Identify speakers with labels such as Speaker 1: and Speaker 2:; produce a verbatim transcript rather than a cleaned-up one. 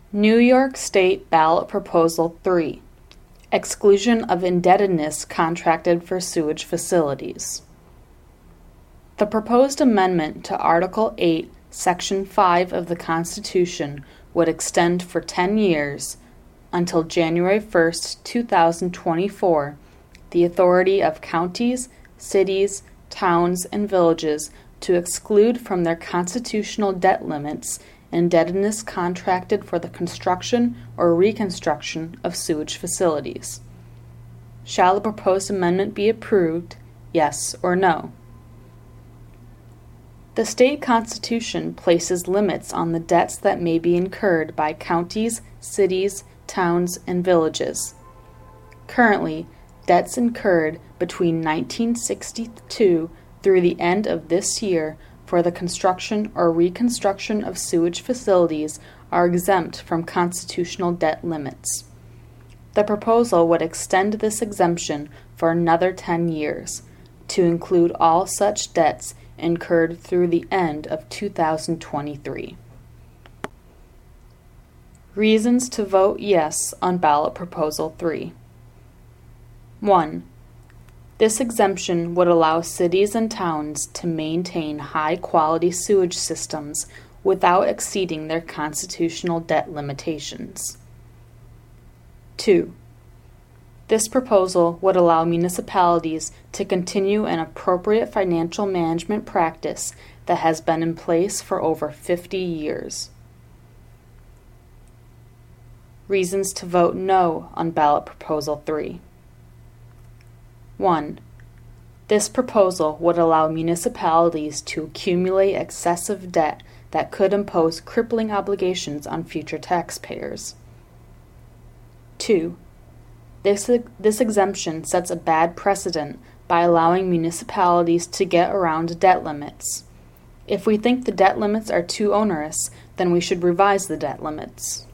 Speaker 1: New York State Ballot Proposal three. Exclusion of indebtedness contracted for sewage facilities. The proposed amendment to Article eight, Section five of the Constitution would extend for ten years, until January first, two thousand twenty-four, the authority of counties, cities, towns, and villages to exclude from their constitutional debt limits indebtedness contracted for the construction or reconstruction of sewage facilities. Shall the proposed amendment be approved, yes or no? The state constitution places limits on the debts that may be incurred by counties, cities, towns, and villages. Currently, debts incurred between nineteen sixty-two through the end of this year for the construction or reconstruction of sewage facilities are exempt from constitutional debt limits. The proposal would extend this exemption for another ten years, to include all such debts incurred through the end of two thousand twenty-three. Reasons to vote yes on Ballot Proposal three. one. This exemption would allow cities and towns to maintain high-quality sewage systems without exceeding their constitutional debt limitations. two. This proposal would allow municipalities to continue an appropriate financial management practice that has been in place for over fifty years. Reasons to vote no on Ballot Proposal three. one. This proposal would allow municipalities to accumulate excessive debt that could impose crippling obligations on future taxpayers. two. This, this exemption sets a bad precedent by allowing municipalities to get around debt limits. If we think the debt limits are too onerous, then we should revise the debt limits.